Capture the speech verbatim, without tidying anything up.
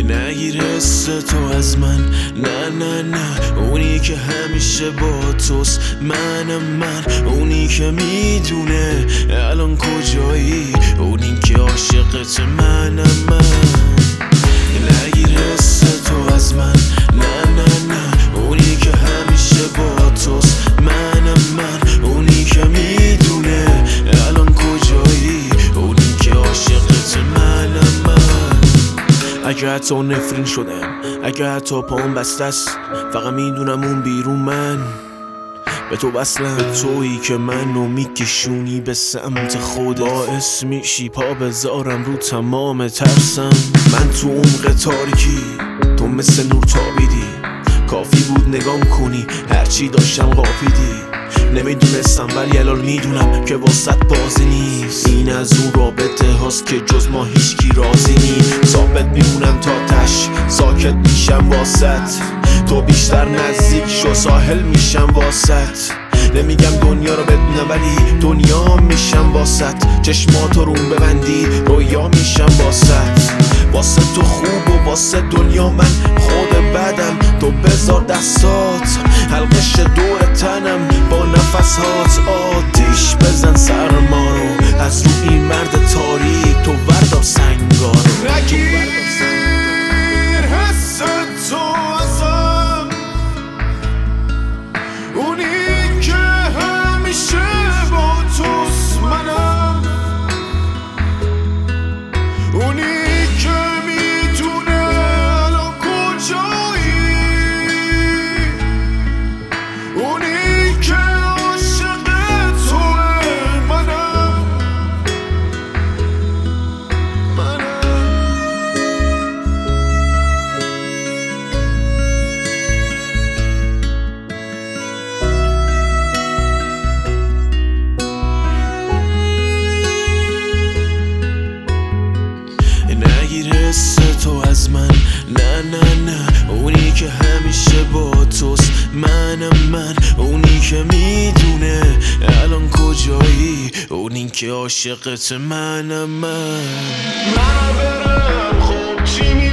نگیر حس تو از من، نه نه نه. اونی که همیشه با توست، منم من. اونی که میدونه الان کجایی، اونی که عاشقت، منم من. نگیر حس تو از من، نه نه نه. اونی که همیشه با توست، منم من. اونی که میدونه الان کجایی، اونی که عاشقت، منم من. اگه حتی نفرین شدم، اگه حتی پام بسته است، فقط میدونم اون بیرون من به تو وصلم. تویی که منو میکشونی به سمت خودت، باعث میشی پا بذارم رو تمام ترسم. من تو عمق تاریکی، تو مثل نور تابیدی. کافی بود نگام کنی، هرچی داشتم قاپیدی. نمیدونستم ولی الان میدونم که واسط بازی نیست. این از اون رابطه هاست که جز ما هیچکی راضی نیست. ثابت میمونم تا تش، ساکت میشم واسط. تو بیشتر نزدیک شو، ساحل میشم واسط. نمیگم دنیا رو بدونم ولی دنیا میشم واسط. چشماتو روم ببندی، رویا میشم واسط. واسه تو خوب و واسه دنیا من خود بدم. تو بذار دستات حلقش دور تنم، با نفس هات آتیش بزن سرما رو. از رو این مرد تاریک تو وردار سنگا رو. نگیر حس تو ازم، اونی که همیشه با توست، منم. اونی که میدونه الان کجایی، اونی که عاشق توه، منم منم. نگیر حس تو از من، نه نه نه. اونی که همیشه با توست، منم من. اونی که میدونه الان کجایی، اونی که عاشقت، منم من. من برم خب چی